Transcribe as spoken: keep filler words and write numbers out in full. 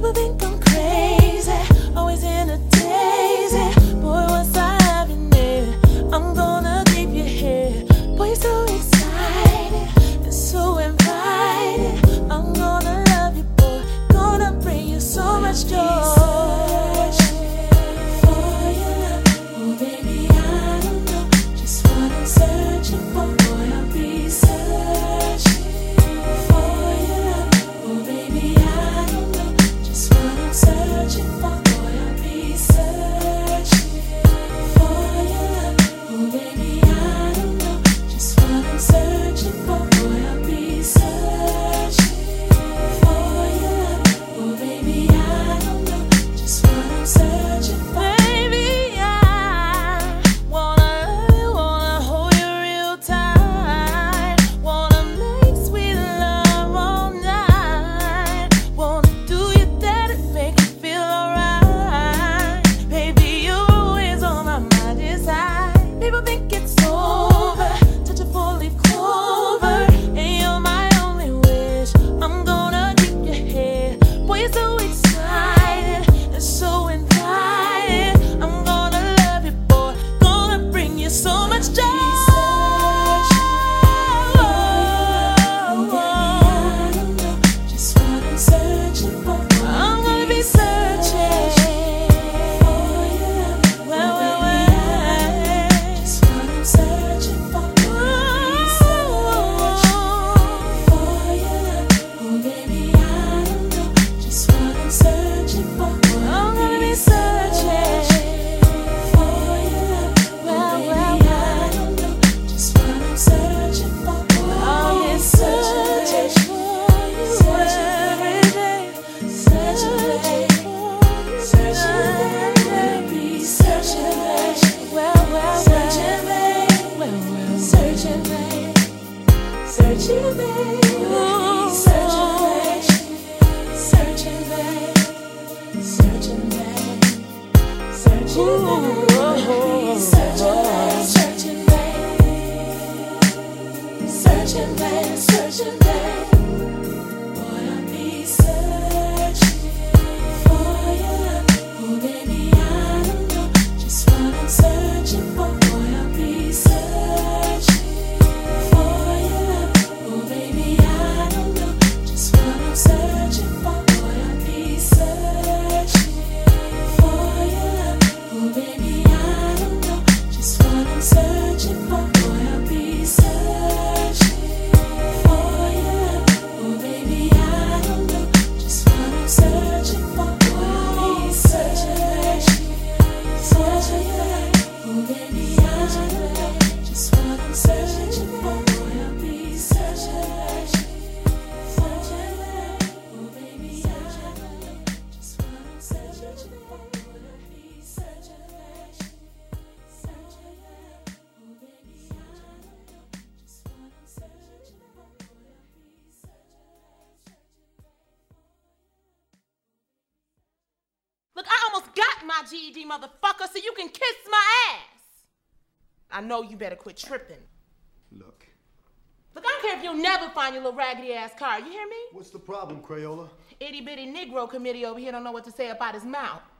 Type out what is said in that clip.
People think I'm crazy, always in a daze. Boy, once I have you near, I'm gonna keep you here. Boy, you're so excited and so invited. I'm gonna love you, boy, gonna bring you so much joy. G E D, motherfucker, so you can kiss my ass. I know you better quit tripping. Look. Look, I don't care if you'll never find your little raggedy ass car. You hear me? What's the problem, Crayola? Itty bitty Negro committee over here don't know what to say about his mouth.